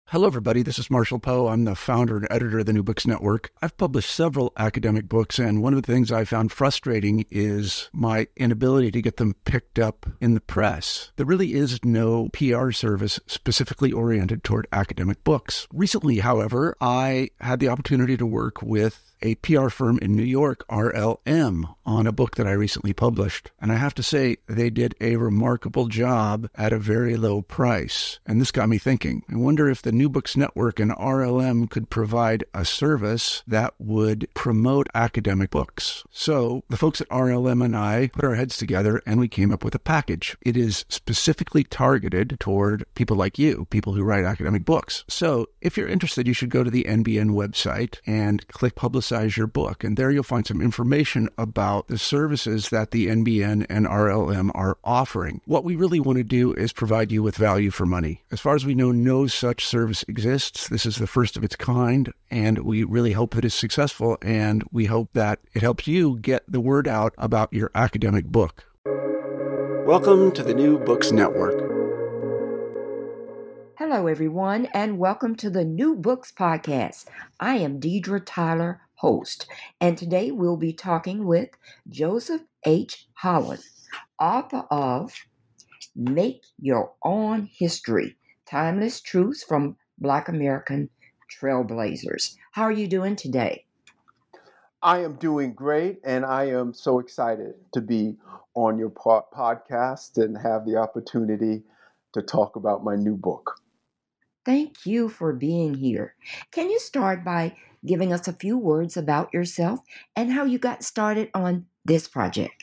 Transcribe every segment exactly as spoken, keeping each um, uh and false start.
Hello, everybody. This is Marshall Poe. I'm the founder and editor of the New Books Network. I've published several academic books, and one of the things I found frustrating is my inability to get them picked up in the press. There really is no P R service specifically oriented toward academic books. Recently, however, I had the opportunity to work with a P R firm in New York, R L M, on a book that I recently published. And I have to say, they did a remarkable job at a very low price. And this got me thinking. I wonder if the New Books Network and R L M could provide a service that would promote academic books. So the folks at R L M and I put our heads together and we came up with a package. It is specifically targeted toward people like you, people who write academic books. So if you're interested, you should go to the N B N website and click Publicize your book. And there you'll find some information about the services that the N B N and R L M are offering. What we really want to do is provide you with value for money. As far as we know, no such service exists. This is the first of its kind, and we really hope that it's successful, and we hope that it helps you get the word out about your academic book. Welcome to the New Books Network. Hello, everyone, and welcome to the New Books Podcast. I am Deidre Tyler, host, and today we'll be talking with Joseph H. Holland, author of Make Your Own History, Timeless Truths from Black American Trailblazers. How are you doing today? I am doing great, and I am so excited to be on your po- podcast and have the opportunity to talk about my new book. Thank you for being here. Can you start by giving us a few words about yourself and how you got started on this project?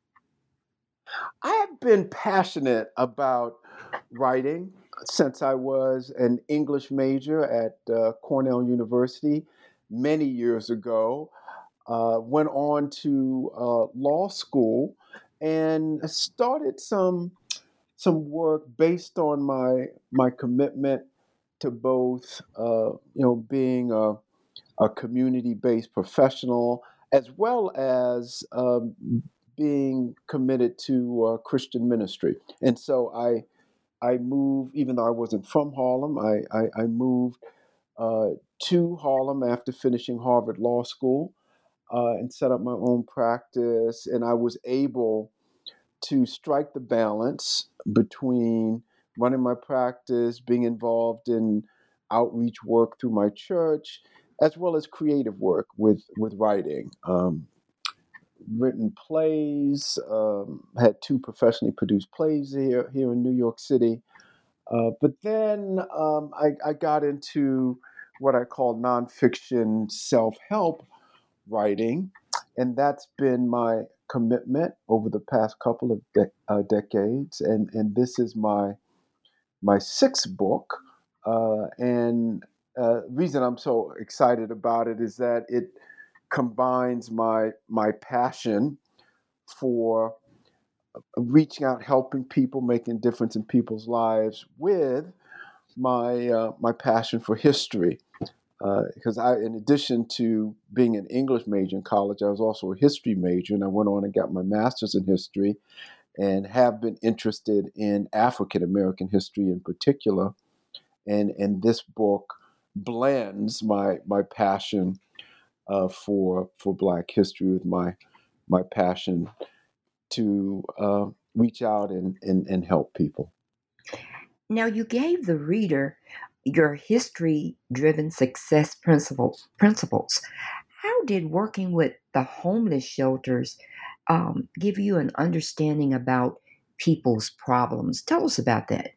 I have been passionate about writing since I was an English major at uh, Cornell University many years ago. Uh, went on to uh, law school and started some some work based on my my commitment to both, uh, you know, being a, a community-based professional as well as um, being committed to uh, Christian ministry. And so I I moved, even though I wasn't from Harlem, I I, I moved uh, to Harlem after finishing Harvard Law School uh, and set up my own practice. And I was able to strike the balance between running my practice, being involved in outreach work through my church, as well as creative work with, with writing. Um, written plays, um, had two professionally produced plays here, here in New York City. Uh, but then um, I, I got into what I call nonfiction self-help writing, and that's been my commitment over the past couple of de- uh, decades. And, and this is my my sixth book. Uh, and uh, reason I'm so excited about it is that it combines my my passion for reaching out, helping people, making a difference in people's lives with my uh, my passion for history. Because uh, I, in addition to being an English major in college, I was also a history major, and I went on and got my master's in history, and have been interested in African American history in particular. And and this book blends my my passion uh, for for Black history with my my passion to uh, reach out and, and and help people. Now, you gave the reader your history-driven success principle, principles. How did working with the homeless shelters um, give you an understanding about people's problems? Tell us about that.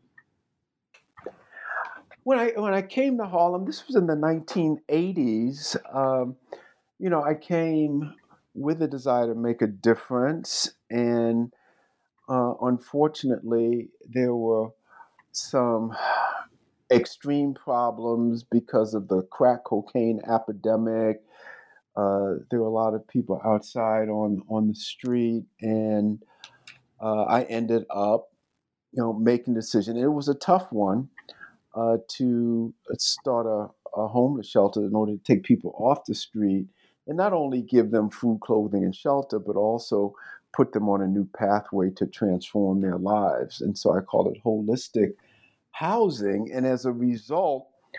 When I when I came to Harlem, this was in the nineteen eighties. Um, you know, I came with a desire to make a difference, and uh, unfortunately, there were some extreme problems because of the crack cocaine epidemic. Uh, there were a lot of people outside on on the street, and uh, I ended up, you know, making a decision. It was a tough one uh, to start a, a homeless shelter in order to take people off the street and not only give them food, clothing, and shelter, but also put them on a new pathway to transform their lives. And so I call it holistic housing. And as a result,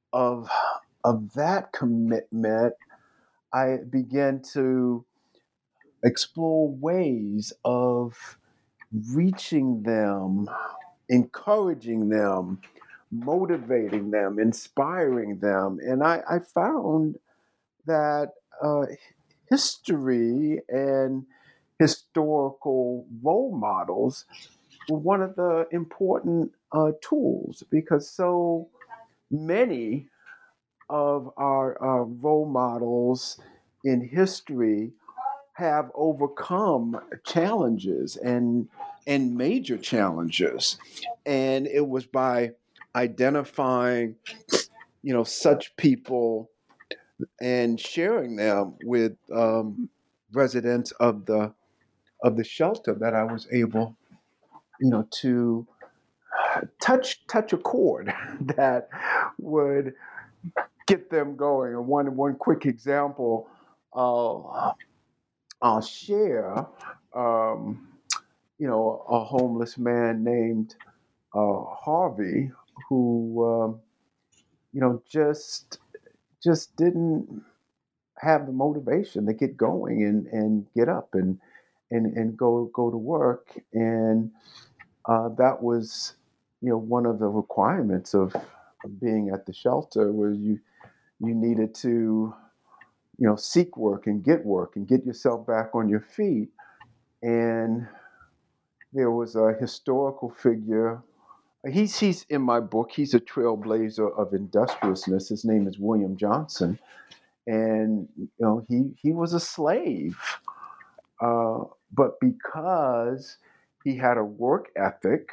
of, of that commitment, I began to explore ways of reaching them, encouraging them, motivating them, inspiring them. And I, I found that uh, history and historical role models were one of the important uh, tools, because so many of our uh, role models in history have overcome challenges and and major challenges, and it was by identifying, you know, such people and sharing them with um, residents of the of the shelter that I was able, you know, to touch touch a chord that would get them going. And one one quick example I'll, I'll share, um, you know, a homeless man named uh, Harvey, who um, you know just just didn't have the motivation to get going and, and get up and and and go go to work. And uh, that was, you know, one of the requirements of, of being at the shelter, where you you needed to, you know, seek work and get work and get yourself back on your feet. And there was a historical figure. He's he's in my book. He's a trailblazer of industriousness. His name is William Johnson, and you know he he was a slave, uh, but because he had a work ethic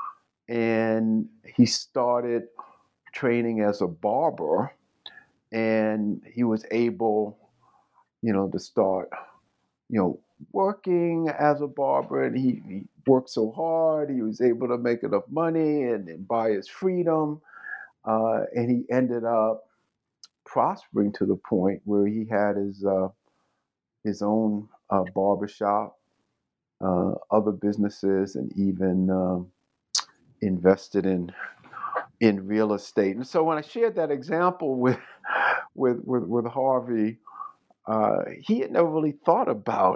and he started training as a barber, and he was able, you know, to start, you know, working as a barber, and he, he worked so hard, he was able to make enough money and, and buy his freedom, uh, and he ended up prospering to the point where he had his uh, his own uh, barbershop, uh, other businesses, and even um, invested in in real estate. And so when I shared that example with with with, with Harvey, uh, he had never really thought about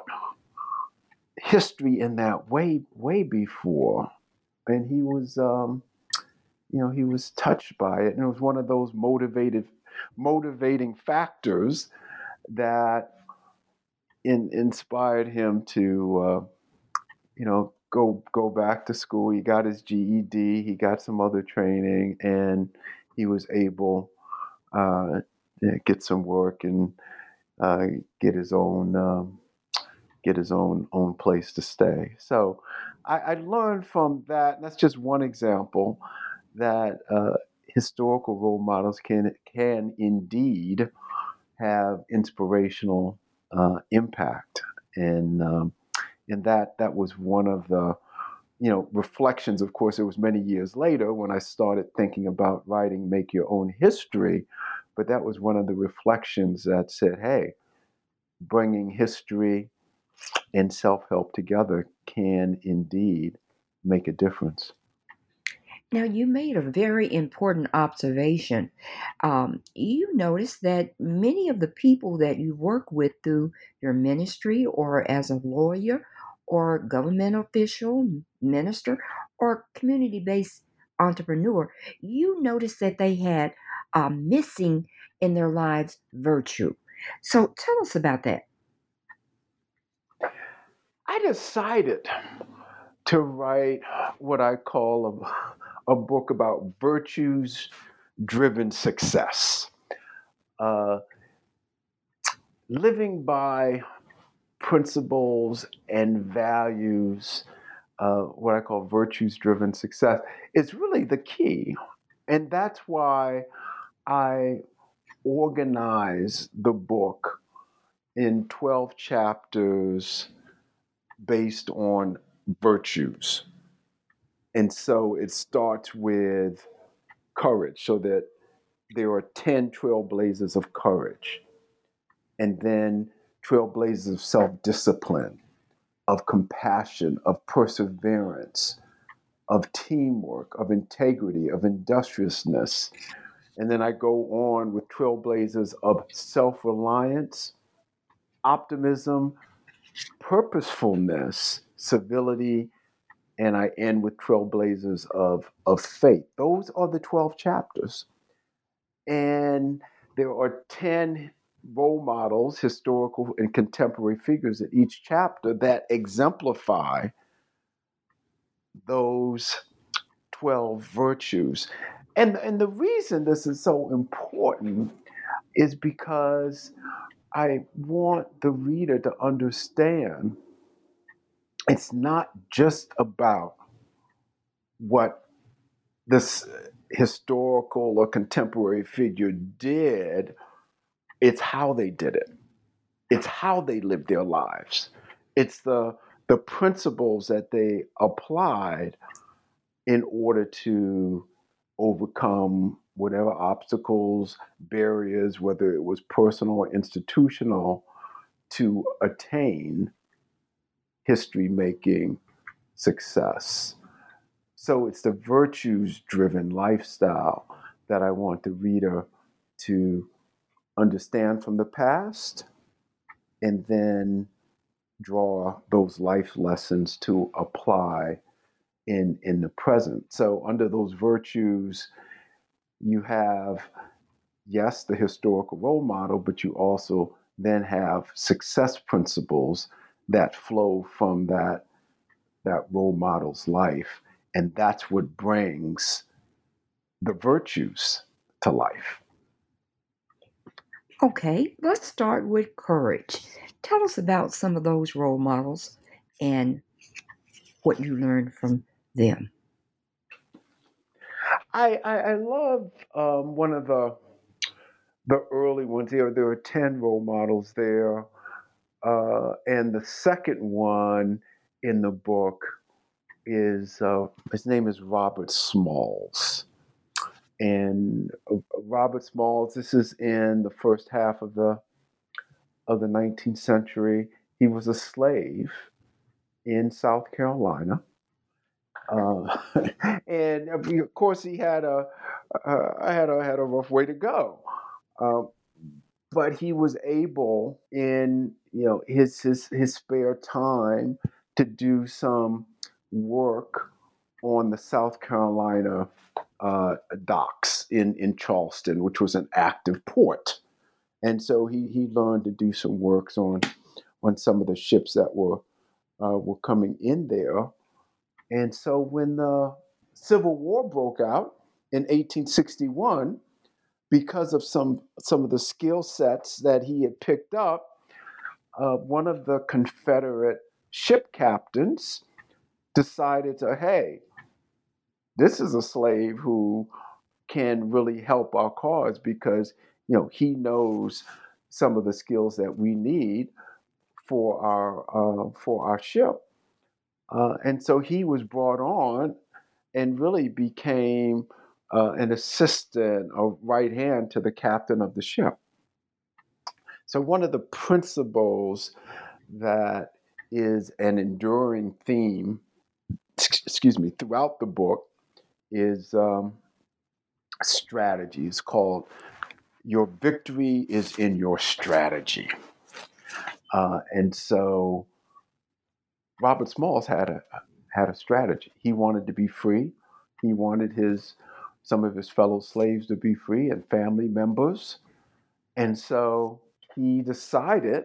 history in that way way before, and he was um, you know he was touched by it, and it was one of those motivated motivating factors that in, inspired him to uh, you know go go back to school. He got his G E D, he got some other training, and he was able uh, to get some work and uh, get his own um, get his own own place to stay. So I, I learned from that. And that's just one example that uh, historical role models can can indeed have inspirational uh, impact, and um, and that that was one of the, you know, reflections. Of course, it was many years later when I started thinking about writing Make Your Own History, but that was one of the reflections that said, hey, bringing history and self-help together can indeed make a difference. Now, you made a very important observation. Um, you noticed that many of the people that you work with through your ministry or as a lawyer or government official, minister, or community based entrepreneur, you noticed that they had uh, missing in their lives virtue. So tell us about that. I decided to write what I call a, a book about virtues driven success. Uh, living by principles and values, uh, what I call virtues driven success, is really the key. And that's why I organize the book in twelve chapters based on virtues. And so it starts with courage, so that there are ten trailblazers of courage, and then trailblazers of self-discipline, of compassion, of perseverance, of teamwork, of integrity, of industriousness. And then I go on with trailblazers of self-reliance, optimism, purposefulness, civility, and I end with trailblazers of, of faith. Those are the twelve chapters. And there are ten role models, historical and contemporary figures in each chapter that exemplify those twelve virtues. And, and the reason this is so important is because I want the reader to understand it's not just about what this historical or contemporary figure did, it's how they did it. It's how they lived their lives. It's the, the principles that they applied in order to overcome whatever obstacles, barriers, whether it was personal or institutional, to attain history-making success. So it's the virtues-driven lifestyle that I want the reader to understand from the past and then draw those life lessons to apply in, in the present. So under those virtues, you have, yes, the historical role model, but you also then have success principles that flow from that, that role model's life. And that's what brings the virtues to life. Okay, let's start with courage. Tell us about some of those role models and what you learned from them. I, I, I love um, one of the the early ones. There, there are ten role models there. Uh, and the second one in the book is, uh, his name is Robert Smalls. And uh, Robert Smalls, this is in the first half of the of the nineteenth century. He was a slave in South Carolina. Uh, and of course, he had a, uh, had a had a rough way to go, um, but he was able, in you know his his his spare time, to do some work on the South Carolina uh, docks in in Charleston, which was an active port, and so he he learned to do some works on on some of the ships that were uh, were coming in there. And so when the Civil War broke out in eighteen sixty-one, because of some, some of the skill sets that he had picked up, uh, one of the Confederate ship captains decided to, hey, this is a slave who can really help our cause because, you know, he knows some of the skills that we need for our uh, for our ship. Uh, and so he was brought on and really became uh, an assistant, a right hand to the captain of the ship. So one of the principles that is an enduring theme, excuse me, throughout the book is um, strategy. It's called "Your Victory is in Your Strategy." Uh, and so Robert Smalls had a had a strategy. He wanted to be free. He wanted his some of his fellow slaves to be free and family members. And so he decided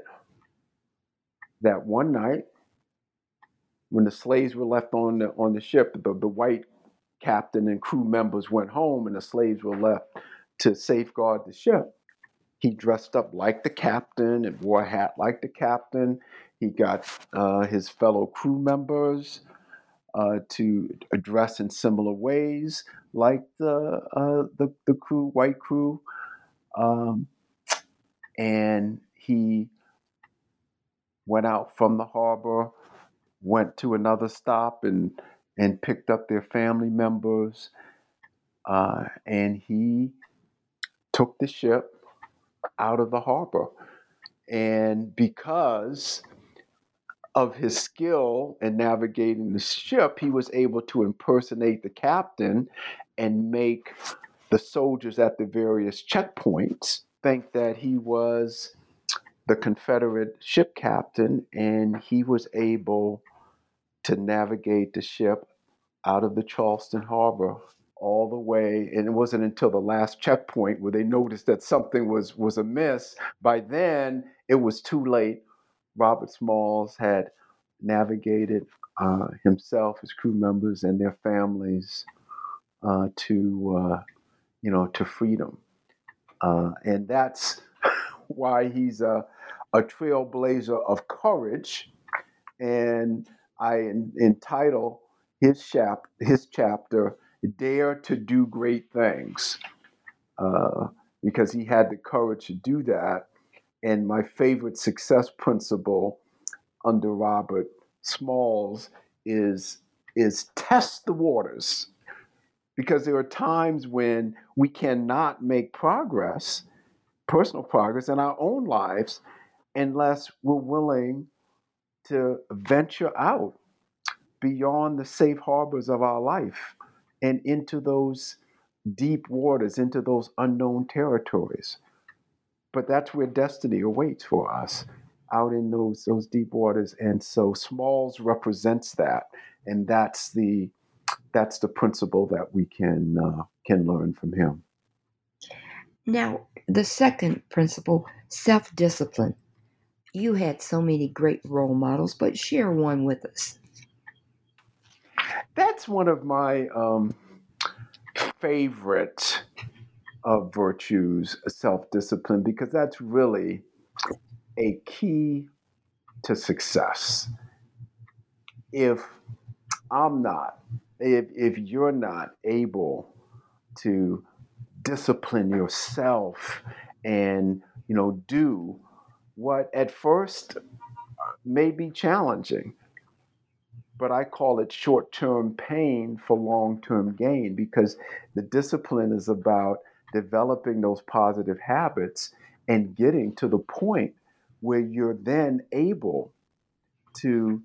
that one night, when the slaves were left on the on the ship, the, the white captain and crew members went home, and the slaves were left to safeguard the ship. He dressed up like the captain and wore a hat like the captain. He got uh, his fellow crew members uh, to dress in similar ways, like the uh, the, the crew, white crew, um, and he went out from the harbor, went to another stop, and and picked up their family members, uh, and he took the ship out of the harbor. And because of his skill in navigating the ship, he was able to impersonate the captain and make the soldiers at the various checkpoints think that he was the Confederate ship captain, and he was able to navigate the ship out of the Charleston harbor all the way. And it wasn't until the last checkpoint where they noticed that something was, was amiss. By then, it was too late. Robert Smalls had navigated uh, himself, his crew members, and their families uh, to, uh, you know, to freedom. Uh, and that's why he's a, a trailblazer of courage. And I en- entitle his chap his chapter "Dare to Do Great Things," uh, because he had the courage to do that. And my favorite success principle under Robert Smalls is is test the waters, because there are times when we cannot make progress, personal progress in our own lives, unless we're willing to venture out beyond the safe harbors of our life and into those deep waters, into those unknown territories. But that's where destiny awaits for us, out in those those deep waters. And so Smalls represents that, and that's the that's the principle that we can uh, can learn from him. Now, the second principle, self-discipline. You had so many great role models, but share one with us. That's one of my um, favorite of virtues, self-discipline, because that's really a key to success. If I'm not, if if you're not able to discipline yourself and, you know, do what at first may be challenging, but I call it short-term pain for long-term gain, because the discipline is about developing those positive habits and getting to the point where you're then able to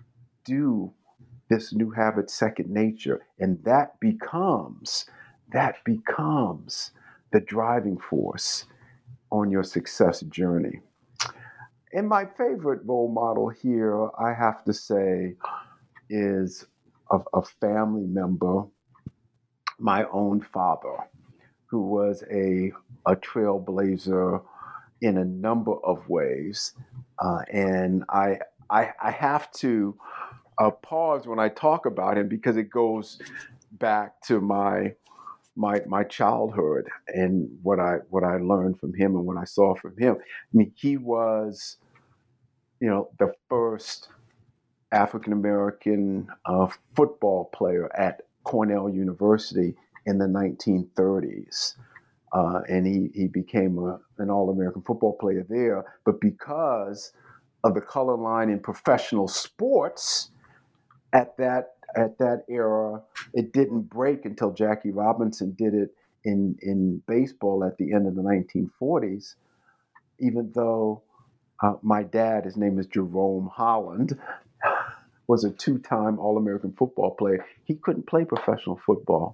do this new habit second nature. And that becomes, that becomes the driving force on your success journey. And my favorite role model here, I have to say, is of a family member, my own father, who was a, a trailblazer in a number of ways. Uh, and I, I, I have to uh, pause when I talk about him, because it goes back to my my my childhood and what I what I learned from him and what I saw from him. I mean, he was, you know, the first African American uh, football player at Cornell University in the nineteen thirties. Uh, and he, he became a, an All-American football player there. But because of the color line in professional sports at that at that era, it didn't break until Jackie Robinson did it in, in baseball at the end of the nineteen forties, even though uh, my dad, his name is Jerome Holland, was a two-time All-American football player. He couldn't play professional football.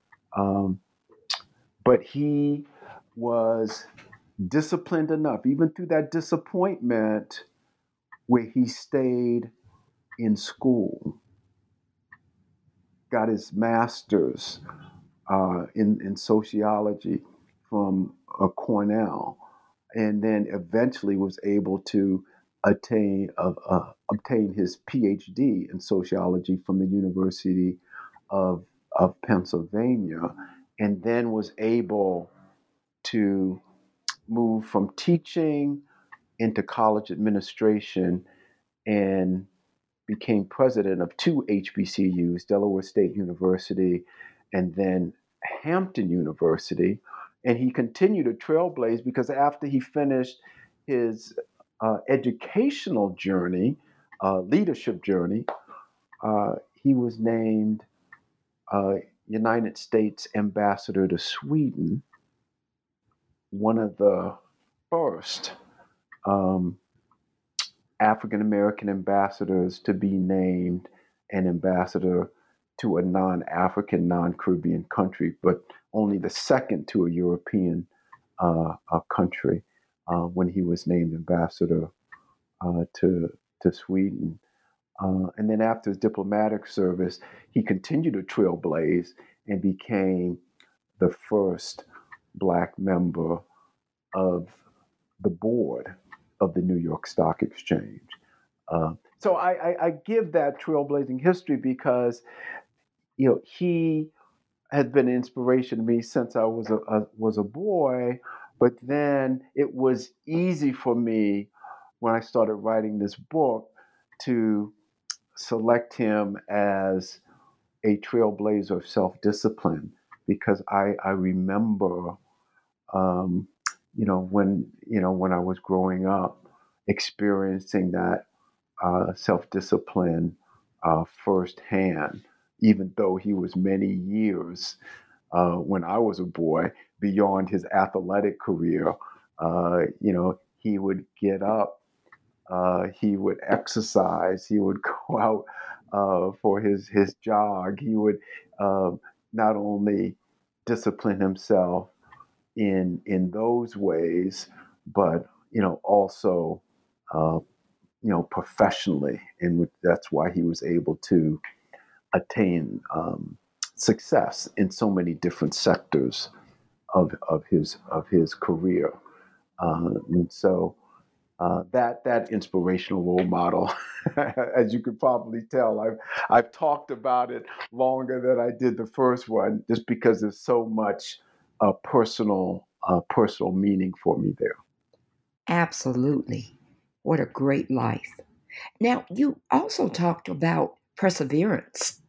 Um, but he was disciplined enough, even through that disappointment, where he stayed in school, got his master's uh, in, in sociology from uh, Cornell, and then eventually was able to attain uh, uh, obtain his PhD in sociology from the University of, of Pennsylvania, and then was able to move from teaching into college administration and became president of two H B C Us, Delaware State University and then Hampton University. And he continued to trailblaze, because after he finished his uh, educational journey, uh, leadership journey, uh, he was named uh, United States Ambassador to Sweden, one of the first um, African American ambassadors to be named an ambassador to a non-African, non-Caribbean country. But only the second to a European uh, uh, country uh, when he was named ambassador uh, to to Sweden. Uh, and then after his diplomatic service, he continued to trailblaze and became the first Black member of the board of the New York Stock Exchange. Uh, so I, I, I give that trailblazing history because, you know, he had been an inspiration to me since I was a, a was a boy. But then it was easy for me when I started writing this book to select him as a trailblazer of self-discipline, because I, I remember, um, you know, when you know when I was growing up, experiencing that uh, self-discipline uh, firsthand. Even though he was many years uh, when I was a boy beyond his athletic career, uh, you know, he would get up. Uh, he would exercise. He would go out uh, for his his jog. He would uh, not only discipline himself in in those ways, but you know also uh, you know professionally, and that's why he was able to attain um, success in so many different sectors of of his of his career. Uh, and so. Uh, that that inspirational role model, as you could probably tell, I've I've talked about it longer than I did the first one, just because there's so much uh, personal uh, personal meaning for me there. Absolutely. What a great life. Now, you also talked about perseverance.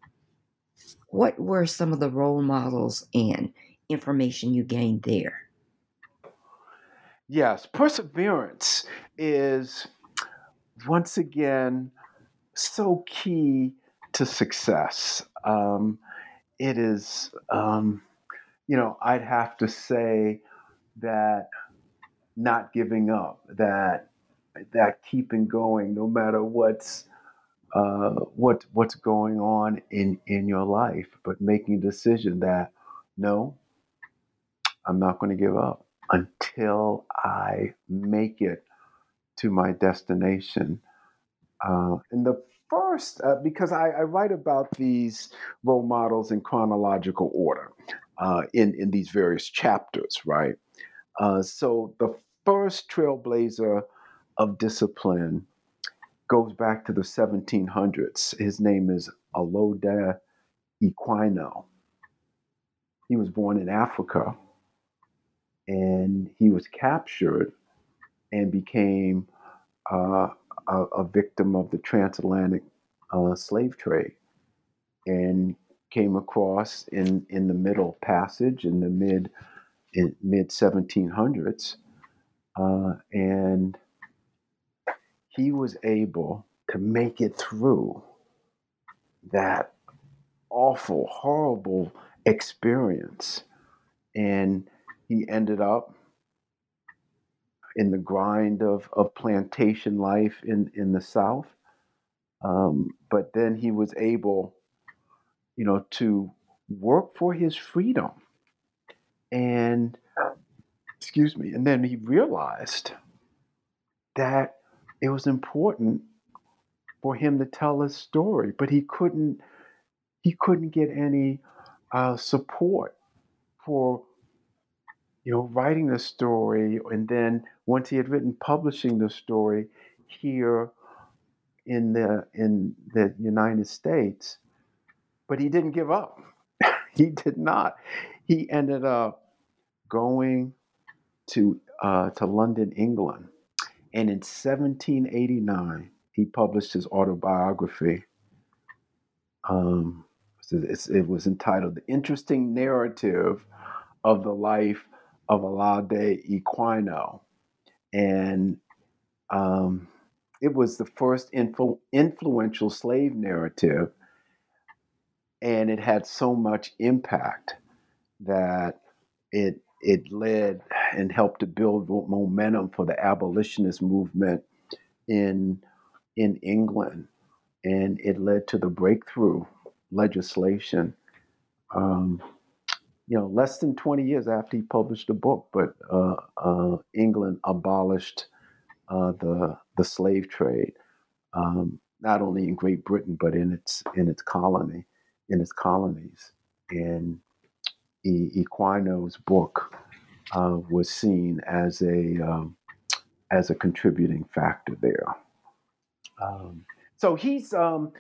What were some of the role models and information you gained there? Yes, perseverance is once again so key to success. Um, it is, um, you know, I'd have to say that not giving up, that that keeping going, no matter what's uh, what what's going on in in your life, but making a decision that no, I'm not going to give up until I make it to my destination. Uh, and the first, uh, because I, I write about these role models in chronological order uh, in in these various chapters, right? Uh, so the first trailblazer of discipline goes back to the seventeen hundreds. His name is Olaudah Equiano. He was born in Africa, and he was captured and became uh, a, a victim of the transatlantic uh, slave trade, and came across in, in the Middle Passage in the mid in mid seventeen hundreds, uh, and he was able to make it through that awful, horrible experience. And he ended up in the grind of, of plantation life in, in the South. Um, but then he was able, you know, to work for his freedom. And, excuse me, and then he realized that it was important for him to tell his story, but he couldn't he couldn't get any uh, support for you know writing the story, and then once he had written, publishing the story here in the in the United States. But he didn't give up. He did not. He ended up going to uh, to London, England, and in seventeen eighty-nine he published his autobiography. Um, it's, it was entitled "The Interesting Narrative of the Life of Olaudah Equiano," and um, it was the first influ- influential slave narrative, and it had so much impact that it it led and helped to build momentum for the abolitionist movement in in England, and it led to the breakthrough legislation um, you know, less than twenty years after he published the book, but uh, uh, England abolished uh, the the slave trade, um, not only in Great Britain but in its in its colony, in its colonies. And e- Equino's book uh, was seen as a um, as a contributing factor there. Um, so he's um,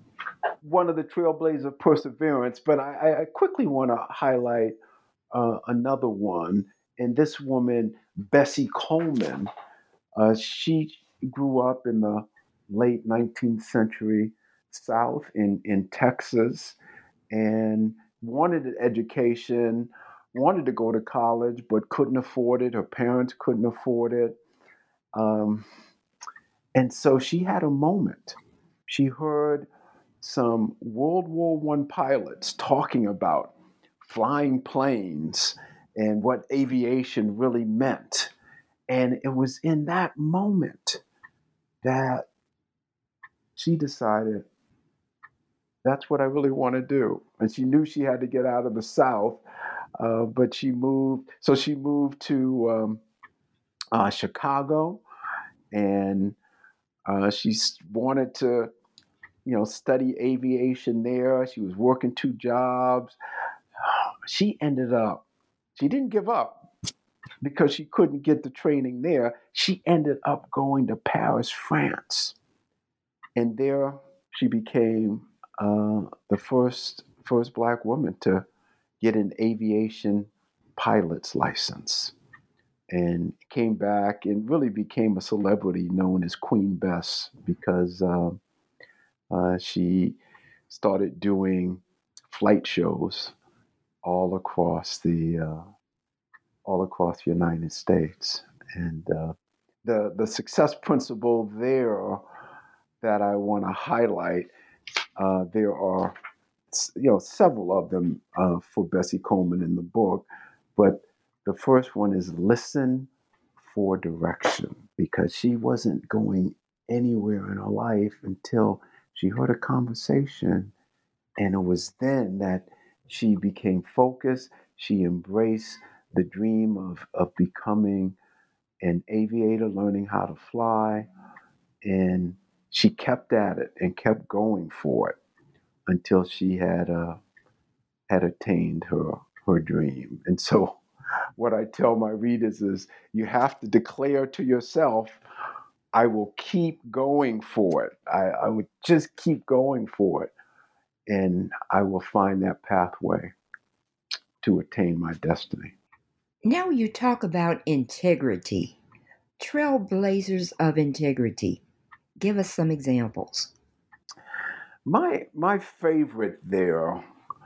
one of the trailblazers of perseverance. But I, I quickly want to highlight uh, another one, and this woman, Bessie Coleman. Uh, she grew up in the late nineteenth century South in, in Texas and wanted an education, wanted to go to college, but couldn't afford it. Her parents couldn't afford it. Um, and so she had a moment. She heard some World War One pilots talking about flying planes and what aviation really meant. And it was in that moment that she decided that's what I really want to do. And she knew she had to get out of the South, uh, but she moved. So she moved to um, uh, Chicago, and uh, she wanted to, you know, study aviation there. She was working two jobs. She ended up, she didn't give up because she couldn't get the training there. She ended up going to Paris, France. And there she became uh, the first first black woman to get an aviation pilot's license, and came back and really became a celebrity known as Queen Bess because uh, uh, she started doing flight shows all across the uh, all across the United States. And uh, the the success principle there that I want to highlight. Uh, there are, you know, several of them uh, for Bessie Coleman in the book, but the first one is listen for direction, because she wasn't going anywhere in her life until she heard a conversation, and it was then that she became focused. She embraced the dream of of becoming an aviator, learning how to fly, and she kept at it and kept going for it until she had uh, had attained her her dream. And so, what I tell my readers is, you have to declare to yourself, "I will keep going for it. I, I would just keep going for it, and I will find that pathway to attain my destiny." Now you talk about integrity, trailblazers of integrity. Give us some examples. My my favorite there,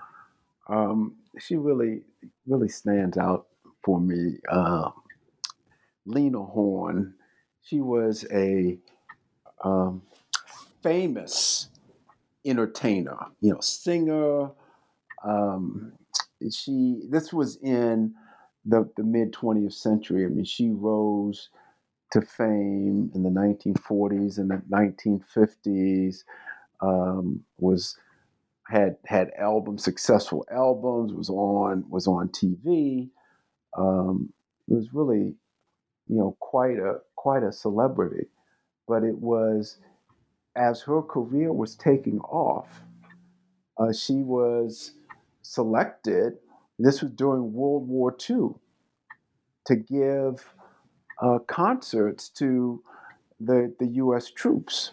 um, she really really stands out for me. Uh, Lena Horne. She was a um, famous entertainer, you know, singer. Um, she this was in the, the mid twentieth century. I mean, she rose to fame in the nineteen forties and the nineteen fifties. Um, was had had albums, successful albums. Was on was on T V. Um, it was really, you know, quite a quite a celebrity. But it was as her career was taking off, uh, she was selected. This was during World War Two, to give uh, concerts to the the U S troops,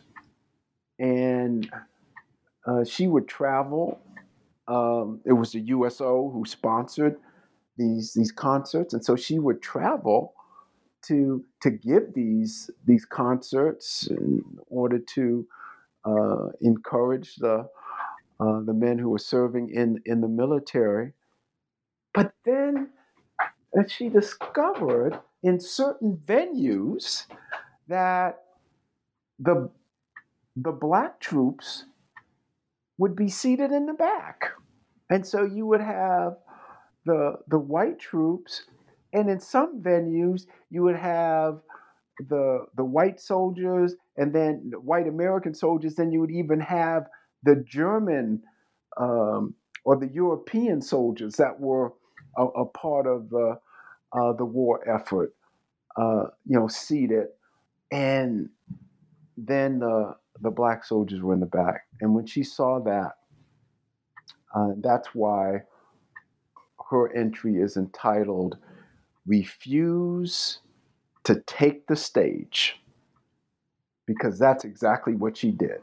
and uh, she would travel. Um, it was the U S O who sponsored these these concerts, and so she would travel to to give these these concerts in order to uh, encourage the uh, the men who were serving in in the military. But then uh, she discovered in certain venues that the the black troops would be seated in the back, and so you would have the the white troops, and in some venues you would have the the white soldiers, and then the white American soldiers. Then you would even have the German um, or the European soldiers that were a, a part of the uh, the war effort, uh, you know, seated, and then the the black soldiers were in the back. And when she saw that, uh, that's why her entry is entitled "Refuse to Take the Stage," because that's exactly what she did.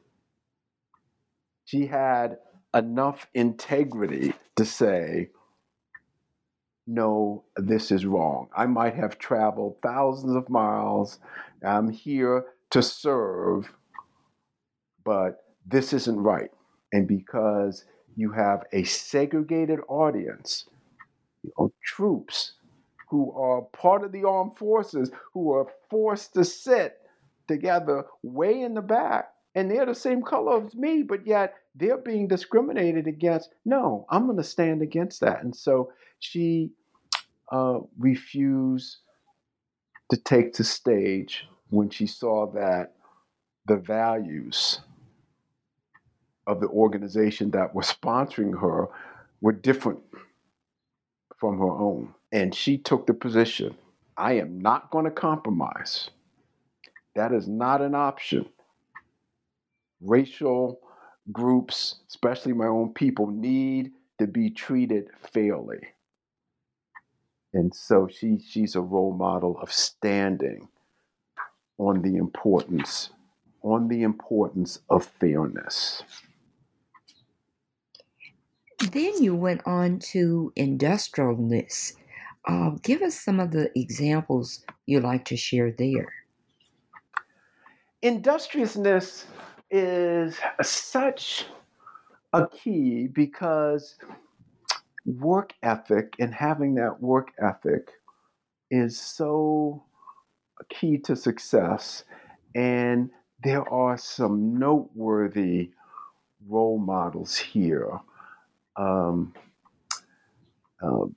She had enough integrity to say, no, this is wrong. I might have traveled thousands of miles. I'm here to serve, but this isn't right. And because you have a segregated audience, you know, troops who are part of the armed forces who are forced to sit together way in the back, and they're the same color as me, but yet they're being discriminated against. No, I'm going to stand against that. And so she uh, refused to take the stage when she saw that the values of the organization that was sponsoring her were different from her own. And she took the position, I am not going to compromise. That is not an option. Racial groups, especially my own people, need to be treated fairly. And so she she's a role model of standing on the importance, on the importance of fairness. Then you went on to industrialists. Uh, give us some of the examples you like to share there. Industriousness is such a key because work ethic and having that work ethic is so key to success. And there are some noteworthy role models here. Um, um,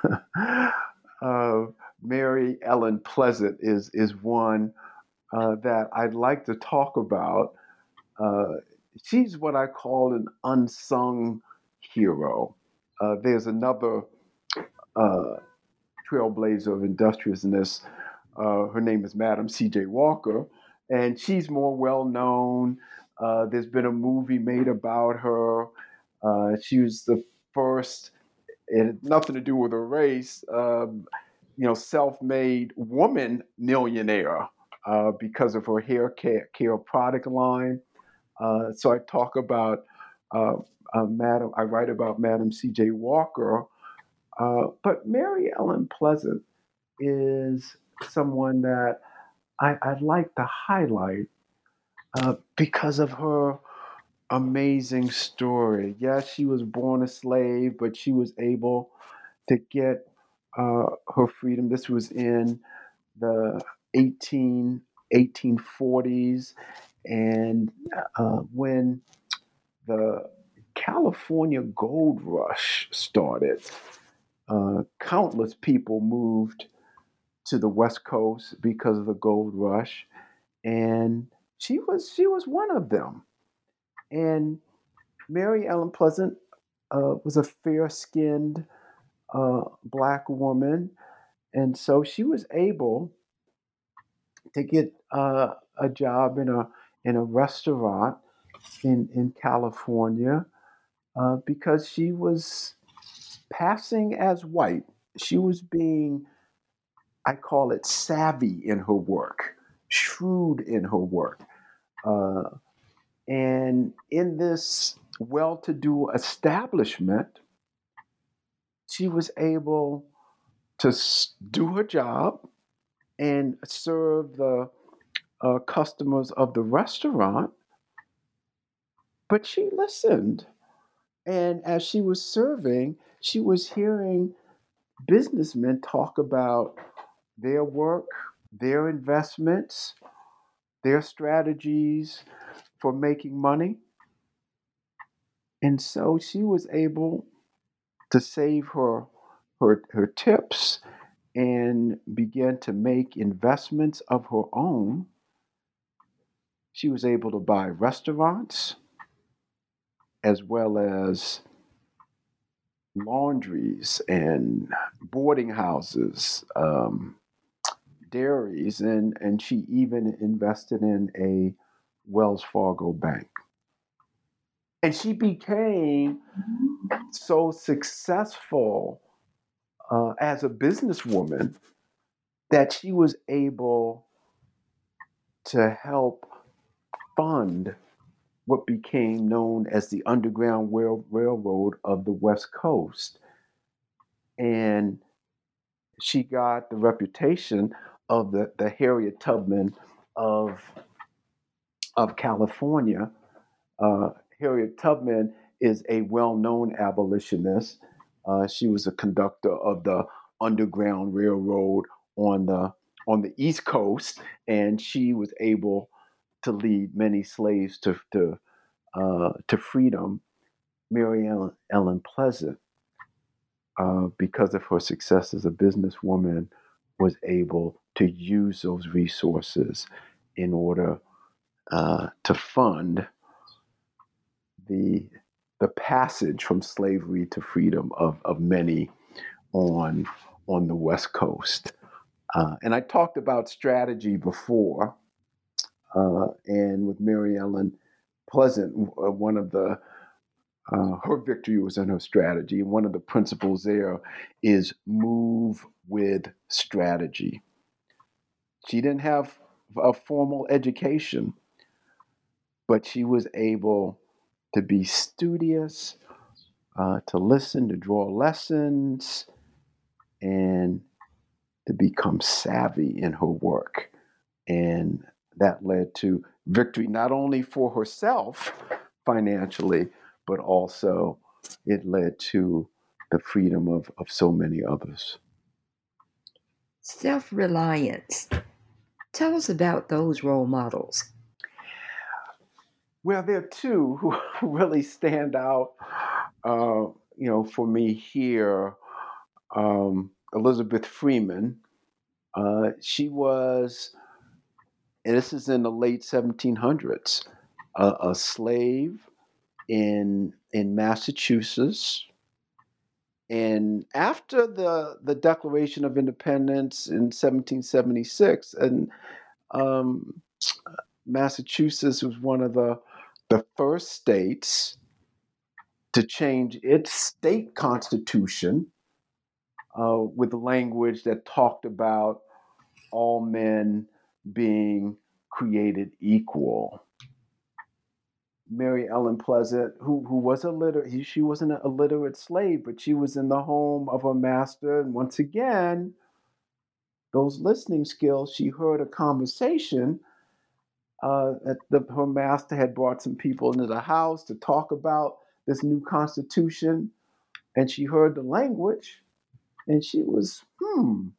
uh, Mary Ellen Pleasant is is one uh, that I'd like to talk about. Uh, she's what I call an unsung hero. Uh, there's another uh, trailblazer of industriousness. Uh, her name is Madam C J Walker, and she's more well known. Uh, there's been a movie made about her. Uh, she was the first, it had nothing to do with her race, um, you know, self-made woman millionaire uh, because of her hair care, care product line. Uh, so I talk about uh, uh, Madam, I write about Madam C J Walker, uh, but Mary Ellen Pleasant is someone that I, I'd like to highlight uh, because of her amazing story. Yes, she was born a slave, but she was able to get uh, her freedom. This was in the eighteen, eighteen forties. And uh, when the California gold rush started, uh, countless people moved to the West Coast because of the gold rush, and she was she was one of them. And Mary Ellen Pleasant uh, was a fair-skinned uh, black woman, and so she was able to get uh, a job in a in a restaurant in in California uh, because she was passing as white. She was being, I call it, savvy in her work, shrewd in her work. Uh, and in this well to do establishment, she was able to do her job and serve the uh, customers of the restaurant. But she listened. And as she was serving, she was hearing businessmen talk about their work, their investments, their strategies for making money. And so she was able to save her her, her tips and began to make investments of her own. She was able to buy restaurants as well as laundries and boarding houses, um, dairies, and, and she even invested in a Wells Fargo bank. And she became so successful uh, as a businesswoman that she was able to help fund what became known as the Underground Rail- Railroad of the West Coast. And she got the reputation of the, the Harriet Tubman of, of California. Uh, Harriet Tubman is a well-known abolitionist. Uh, she was a conductor of the Underground Railroad on the on the East Coast, and she was able to lead many slaves to to uh, to freedom. Mary Ellen, Ellen Pleasant, uh, because of her success as a businesswoman, was able to use those resources in order uh, to fund the the passage from slavery to freedom of, of many on on the West Coast. Uh, and I talked about strategy before, uh, and with Mary Ellen Pleasant, uh, one of the uh, her victory was in her strategy. And one of the principles there is move with strategy. She didn't have a formal education, but she was able to be studious, uh, to listen, to draw lessons, and to become savvy in her work. And that led to victory not only for herself financially, but also it led to the freedom of, of so many others. Self-reliance. Tell us about those role models. Well, there are two who really stand out, uh, you know, for me here. Um, Elizabeth Freeman. Uh, she was, and this is in the late seventeen hundreds, a, a slave in in Massachusetts. And after the, the Declaration of Independence in seventeen seventy-six, and um, Massachusetts was one of the the first states to change its state constitution uh, with language that talked about all men being created equal. Mary Ellen Pleasant, who who was a literate, she wasn't a literate slave, but she was in the home of her master. And once again, those listening skills, she heard a conversation uh, that the, her master had brought some people into the house to talk about this new constitution. And she heard the language, and she was, hmm,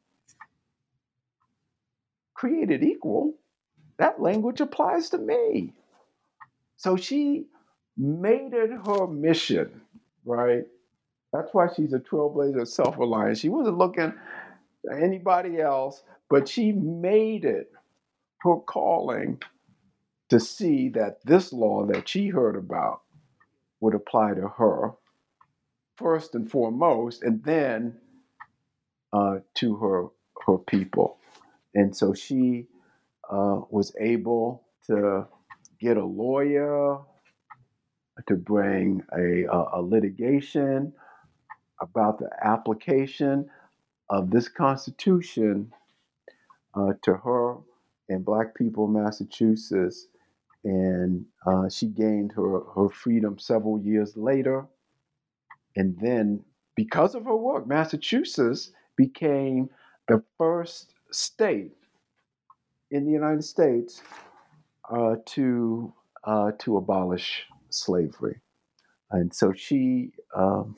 created equal. That language applies to me. So she made it her mission, right? That's why she's a trailblazer of self-reliance. She wasn't looking at anybody else, but she made it her calling to see that this law that she heard about would apply to her first and foremost, and then uh, to her her people. And so she uh, was able to get a lawyer to bring a, a, a litigation about the application of this Constitution uh, to her and Black people in Massachusetts. And uh, she gained her, her freedom several years later. And then, because of her work, Massachusetts became the first state in the United States uh, to uh, to abolish slavery. And so she, um,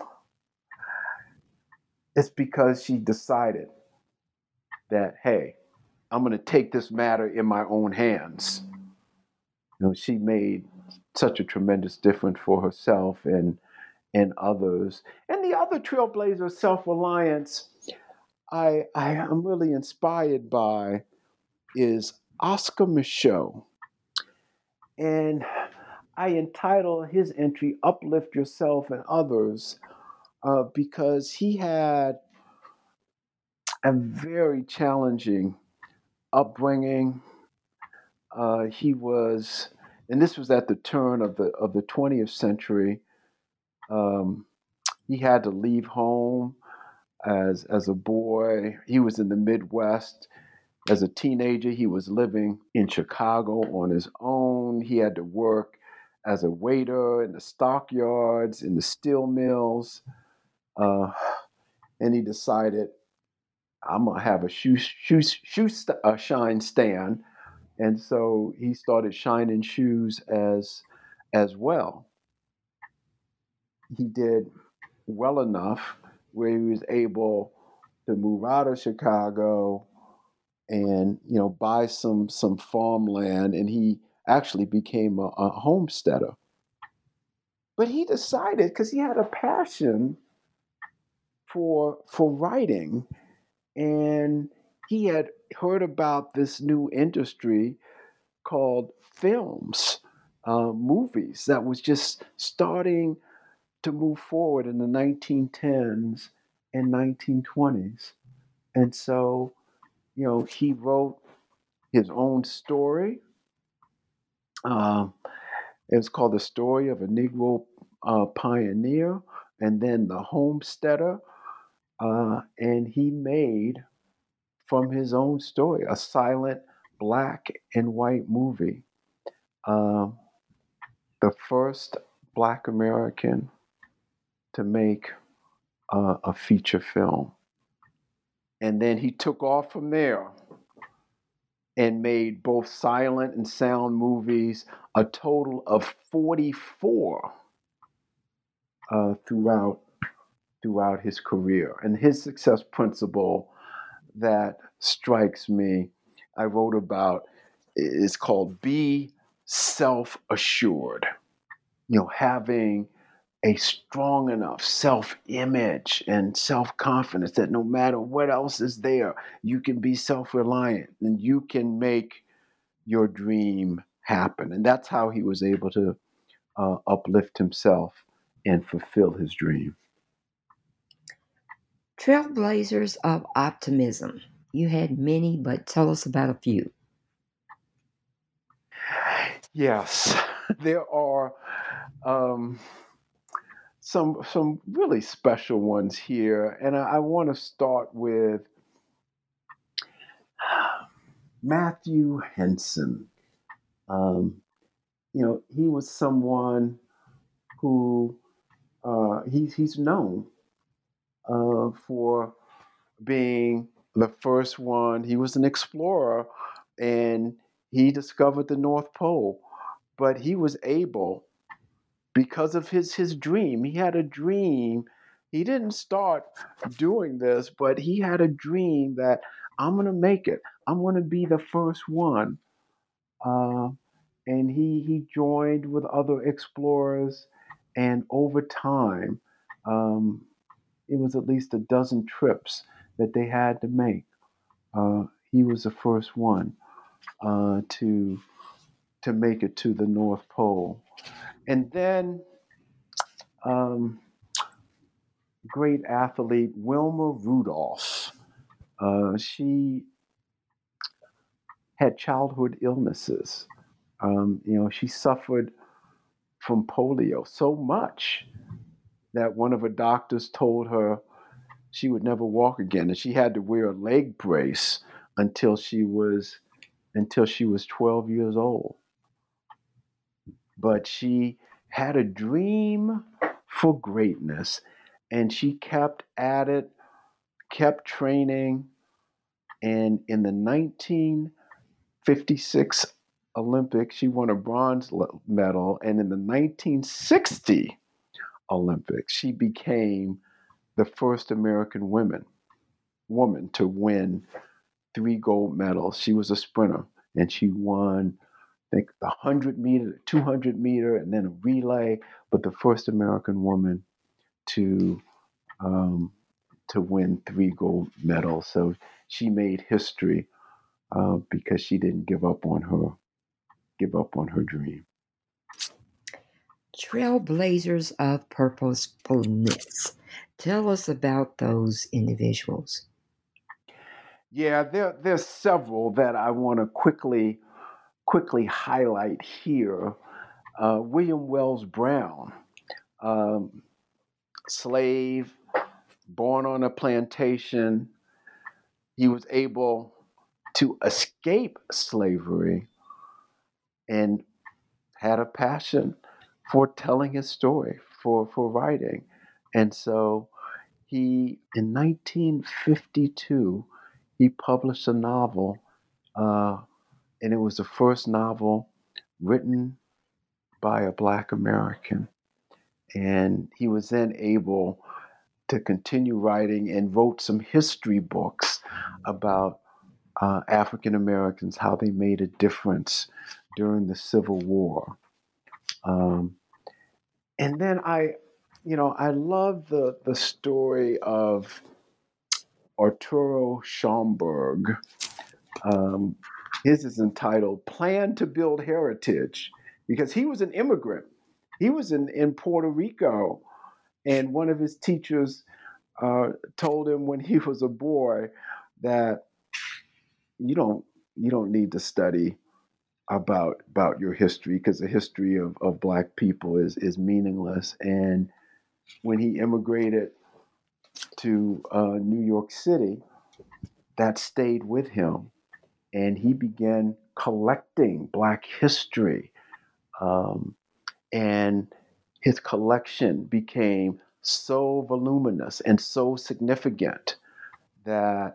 it's because she decided that, hey, I'm going to take this matter in my own hands. You know, she made such a tremendous difference for herself and and others. And the other trailblazer of self-reliance I, I am really inspired by is Oscar Micheaux. And I entitle his entry, Uplift Yourself and Others, uh, because he had a very challenging upbringing. Uh, he was, and this was at the turn of the of the twentieth century. Um, he had to leave home as as a boy. He was in the Midwest. As a teenager, he was living in Chicago on his own. He had to work as a waiter in the stockyards, in the steel mills, uh, and he decided, I'm gonna have a shoe shoe shoe st- uh, shine stand, and so he started shining shoes as as well. He did well enough where he was able to move out of Chicago and you know buy some some farmland, and he actually became a, a homesteader. But he decided, because he had a passion for for writing, and he had heard about this new industry called films, uh, movies, that was just starting to move forward in the nineteen tens and nineteen twenties. And so, you know, he wrote his own story. Uh, it was called The Story of a Negro uh, Pioneer, and then The Homesteader. Uh, and he made, from his own story, a silent black and white movie. Uh, the first Black American to make uh, a feature film. And then he took off from there and made both silent and sound movies, a total of forty-four uh, throughout throughout his career. And his success principle that strikes me, I wrote about, is called Be Self-Assured. You know, having a strong enough self-image and self-confidence that no matter what else is there, you can be self-reliant and you can make your dream happen. And that's how he was able to uh, uplift himself and fulfill his dream. Trailblazers of optimism. You had many, but tell us about a few. Yes, there are um, some some really special ones here, and I, I want to start with Matthew Henson. Um, you know, he was someone who uh, he's he's known uh, for being the first one. He was an explorer, and he discovered the North Pole. But he was able, because of his his dream. He had a dream. He didn't start doing this, but he had a dream that I'm gonna make it. I'm gonna be the first one. Uh, and he he joined with other explorers, and over time, um, it was at least a dozen trips that they had to make. Uh, he was the first one uh, to to make it to the North Pole, and then um, great athlete Wilma Rudolph. Uh, she had childhood illnesses. Um, you know, she suffered from polio so much that one of her doctors told her she would never walk again, and she had to wear a leg brace until she was until she was twelve years old. But she had a dream for greatness, and she kept at it, kept training, and in the nineteen fifty-six Olympics, she won a bronze medal, and in the nineteen sixty Olympics, she became the first American woman woman to win three gold medals. She was a sprinter, and she won, I think, the one hundred meter, two hundred meter, and then a relay, but the first American woman to um, to win three gold medals. So she made history uh, because she didn't give up on her give up on her dream. Trailblazers of purposefulness. Tell us about those individuals. Yeah, there there's several that I want to quickly quickly highlight here. Uh, William Wells Brown, um, slave, born on a plantation. He was able to escape slavery and had a passion for telling his story, for, for writing. And so he, in nineteen fifty-two, he published a novel, uh, and it was the first novel written by a Black American. And he was then able to continue writing and wrote some history books about uh, African Americans, how they made a difference during the Civil War. Um, and then I, you know, I love the the story of Arturo Schomburg. Um, his is entitled "Plan to Build Heritage," because he was an immigrant. He was in, in Puerto Rico, and one of his teachers uh, told him when he was a boy that you don't you don't need to study about about your history because the history of, of Black people is is meaningless. And when he immigrated to uh, New York City, that stayed with him, and he began collecting Black history, um, and his collection became so voluminous and so significant that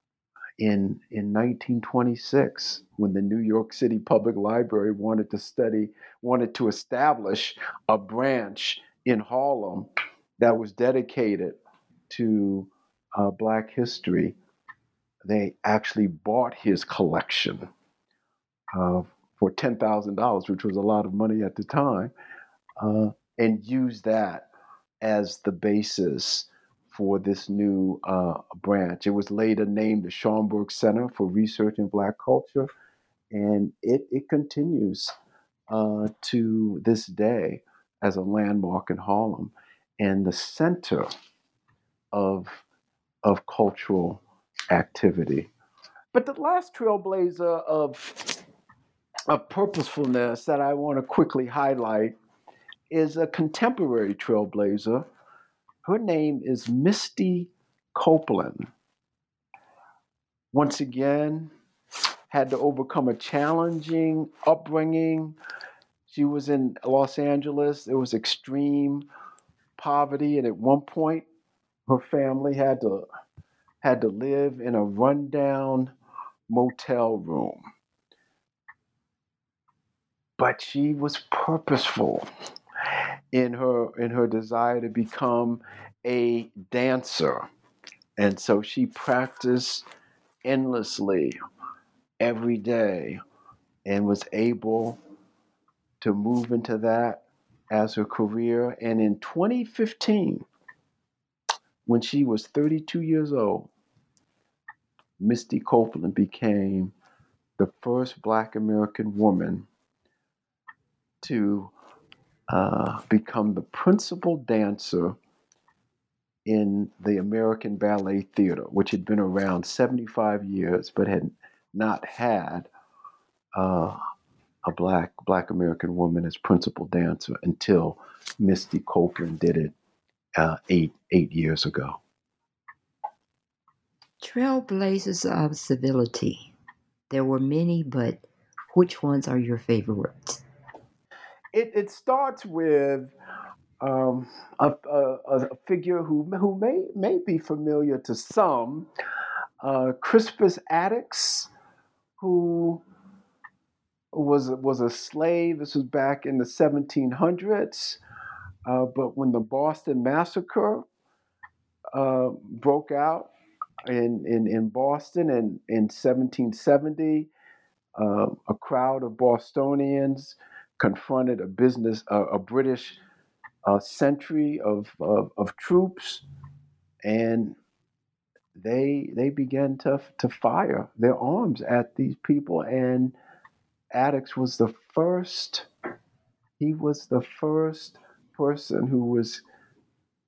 in in nineteen twenty-six, when the New York City Public Library wanted to study, wanted to establish a branch in Harlem that was dedicated to uh, Black history, they actually bought his collection uh, for ten thousand dollars, which was a lot of money at the time, uh, and used that as the basis for this new uh, branch. It was later named the Schomburg Center for Research in Black Culture, and it, it continues uh, to this day as a landmark in Harlem and the center of, of cultural activity. But the last trailblazer of, of purposefulness that I want to quickly highlight is a contemporary trailblazer. Her name is Misty Copeland. Once again, had to overcome a challenging upbringing. She was in Los Angeles. There was extreme poverty, and at one point, her family had to had to live in a rundown motel room. But she was purposeful in her in her desire to become a dancer. And so she practiced endlessly every day and was able to move into that as her career. And in twenty fifteen, when she was thirty-two years old, Misty Copeland became the first Black American woman to uh, become the principal dancer in the American Ballet Theater, which had been around seventy-five years, but had not had uh, a black black American woman as principal dancer until Misty Copeland did it uh, eight eight years ago. Trailblazers of civility. There were many, but which ones are your favorites? It, it starts with um, a, a, a figure who who may may be familiar to some, uh, Crispus Attucks, who was was a slave. This was back in the seventeen hundreds. Uh, but when the Boston Massacre uh, broke out in, in, in Boston in, in seventeen seventy, uh, a crowd of Bostonians confronted a business, uh, a British uh, sentry of, of, of troops, and they they began to to fire their arms at these people. And Attucks was the first. He was the first person who was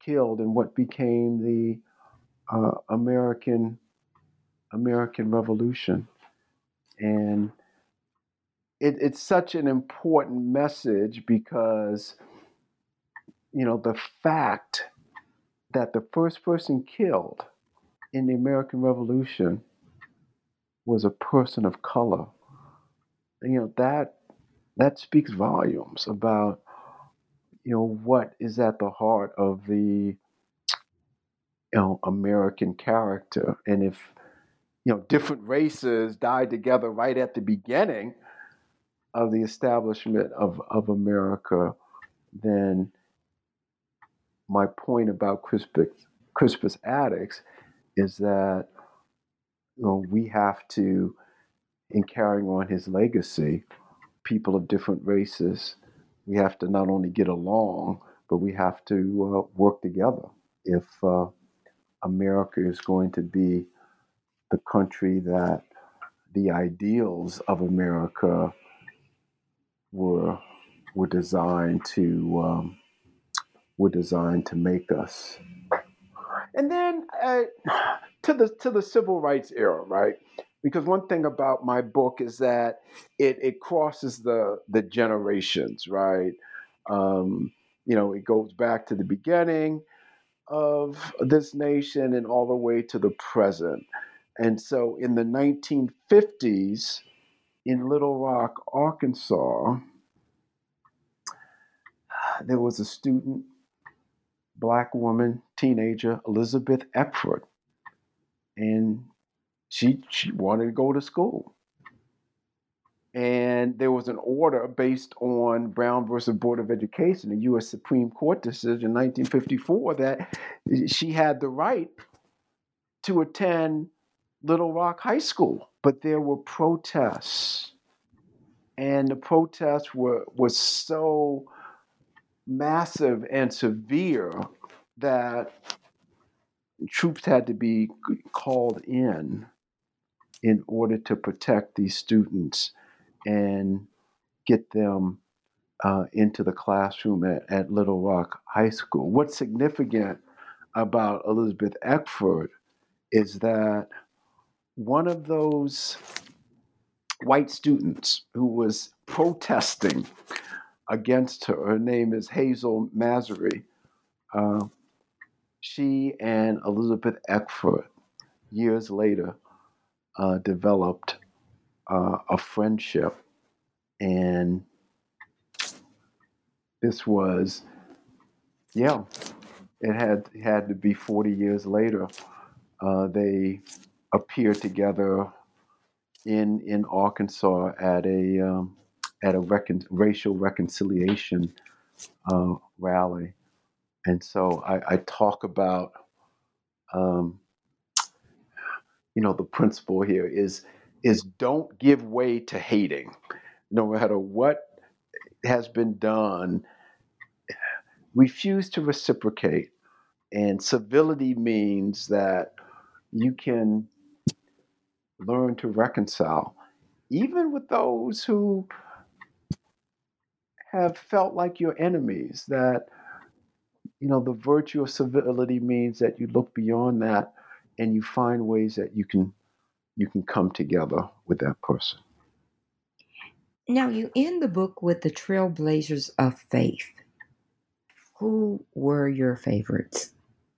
killed in what became the uh, American American Revolution. And it, it's such an important message because, you know, the fact that the first person killed in the American Revolution was a person of color, you know, that that speaks volumes about, you know, what is at the heart of the, you know, American character. And if, you know, different races died together right at the beginning of the establishment of, of America, then my point about Crispus, Crispus Attucks is that, you know, we have to, in carrying on his legacy, people of different races, we have to not only get along, but we have to uh, work together if uh, America is going to be the country that the ideals of America were were designed to um, were designed to make us. And then uh, to the to the civil rights era, right? Because one thing about my book is that it, it crosses the the generations, right? Um, you know, it goes back to the beginning of this nation and all the way to the present. And so in the nineteen fifties, in Little Rock, Arkansas, there was a student, black woman, teenager, Elizabeth Eckford, and she she wanted to go to school. And there was an order based on Brown versus Board of Education, a U S Supreme Court decision in nineteen fifty-four, that she had the right to attend Little Rock High School. But there were protests, and the protests were, were so massive and severe that troops had to be called in in order to protect these students and get them uh, into the classroom at, at Little Rock High School. What's significant about Elizabeth Eckford is that one of those white students who was protesting against her, her name is Hazel Masry, uh, she and Elizabeth Eckford, years later, uh, developed uh, a friendship. And this was, yeah, it had it had to be forty years later. Uh, they appeared together in in Arkansas at a um, at a recon- racial reconciliation uh, rally, and so I, I talk about, um, you know, the principle here is is don't give way to hating, no matter what has been done. Refuse to reciprocate. And civility means that you can learn to reconcile, even with those who have felt like your enemies. That, you know, the virtue of civility means that you look beyond that and you find ways that you can you can come together with that person. Now, you end the book with the trailblazers of faith. Who were your favorites?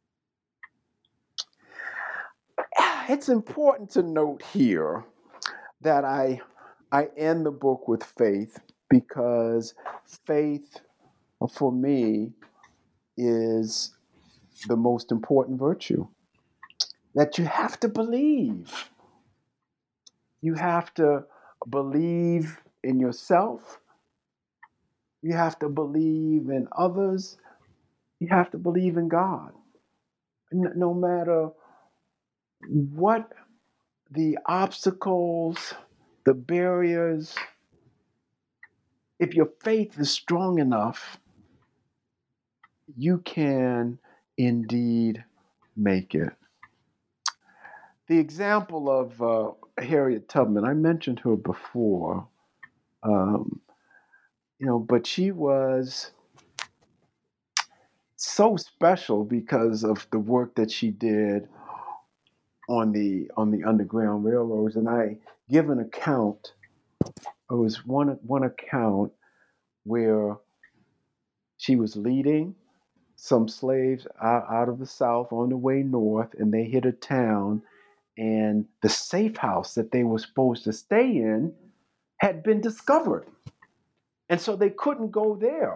It's important to note here that I I end the book with faith because faith, for me, is the most important virtue. That you have to believe. You have to believe in yourself. You have to believe in others. You have to believe in God. No matter what the obstacles, the barriers, if your faith is strong enough, you can indeed make it. The example of uh, Harriet Tubman, I mentioned her before, um, you know, but she was so special because of the work that she did on the on the Underground Railroads. And I give an account. It was one one account where she was leading some slaves out, out of the South on the way north, and they hit a town, and the safe house that they were supposed to stay in had been discovered. And so they couldn't go there.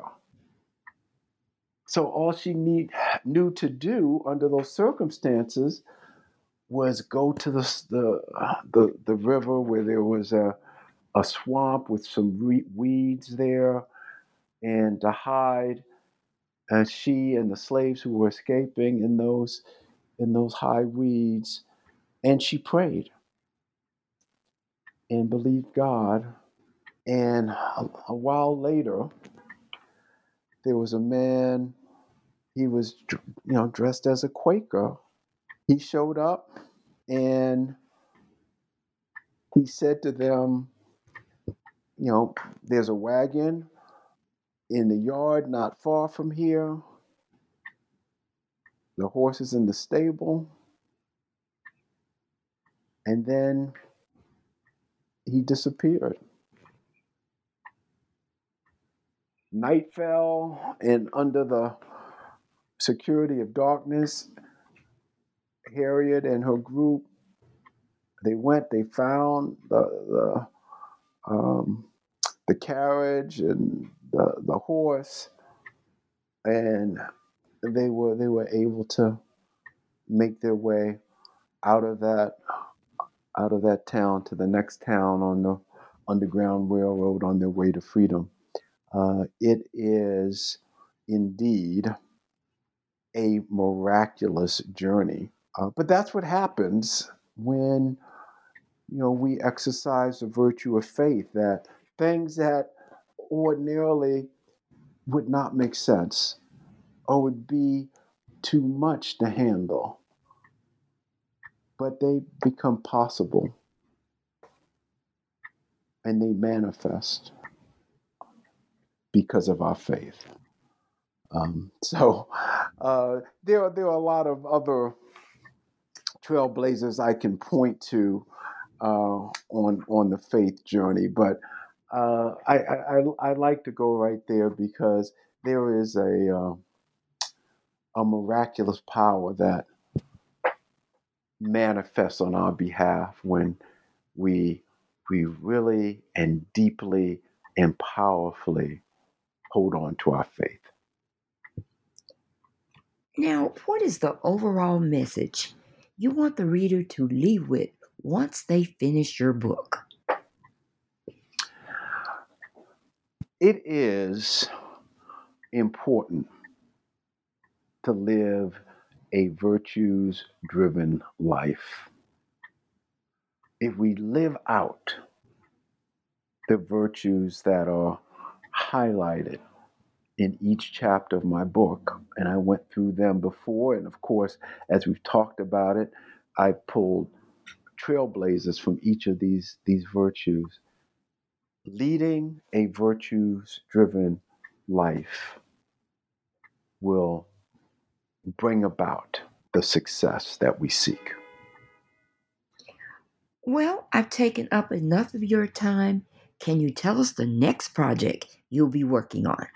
So all she need, knew to do under those circumstances was go to the, the, the, the river where there was a, a swamp with some re- weeds there, and to hide. And she and the slaves who were escaping in those in those high weeds, and she prayed and believed God. And a, a while later, there was a man. He was, you know, dressed as a Quaker. He showed up, and he said to them, you know, there's a wagon in the yard not far from here. The horse is in the stable. And then he disappeared. Night fell, and under the security of darkness, Harriet and her group, they went, they found the the, um, the carriage and the, the horse, and they were they were able to make their way out of that out of that town to the next town on the Underground Railroad on their way to freedom. Uh, it is indeed a miraculous journey. Uh, but that's what happens when, you know, we exercise the virtue of faith, that things that ordinarily would not make sense or would be too much to handle, but they become possible and they manifest because of our faith. Um, so uh, there, there are a lot of other trailblazers I can point to uh, on on the faith journey, but uh, I, I I like to go right there because there is a uh, a miraculous power that manifests on our behalf when we we really and deeply and powerfully hold on to our faith. Now, what is the overall message you want the reader to leave with once they finish your book? It is important to live a virtues-driven life. If we live out the virtues that are highlighted in each chapter of my book, and I went through them before, and of course, as we've talked about it, I pulled trailblazers from each of these, these virtues. Leading a virtues-driven life will bring about the success that we seek. Well, I've taken up enough of your time. Can you tell us the next project you'll be working on?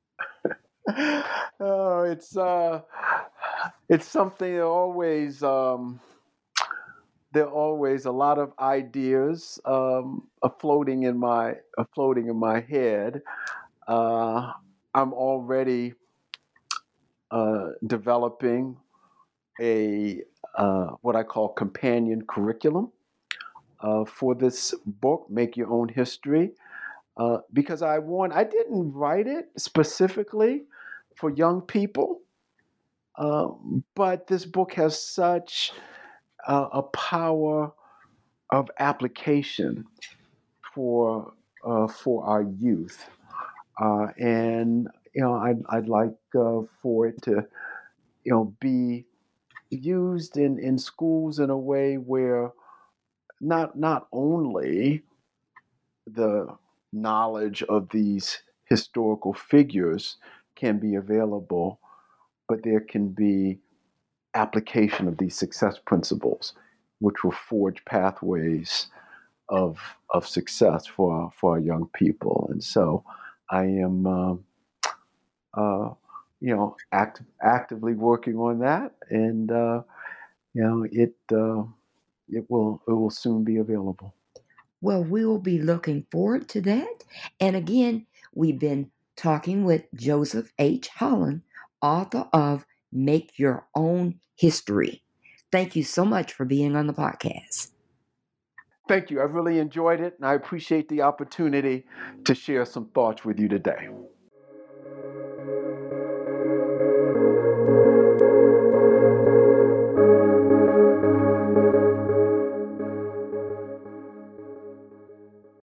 Oh, it's uh, it's something that always um, there are always a lot of ideas um, floating in my floating in my head. Uh, I'm already uh, developing a uh, what I call companion curriculum uh, for this book, Make Your Own History, uh, because I want I didn't write it specifically for young people, uh, but this book has such uh, a power of application for uh, for our youth, uh, and you know I'd, I'd like uh, for it to you know be used in, in schools in a way where not not only the knowledge of these historical figures can be available, but there can be application of these success principles, which will forge pathways of of success for our, for our young people. And so, I am, um, uh, you know, act, actively working on that, and uh, you know, it uh, it will it will soon be available. Well, we will be looking forward to that. And again, we've been talking with Joseph H. Holland, author of Make Your Own History. Thank you so much for being on the podcast. Thank you. I really enjoyed it, and I appreciate the opportunity to share some thoughts with you today.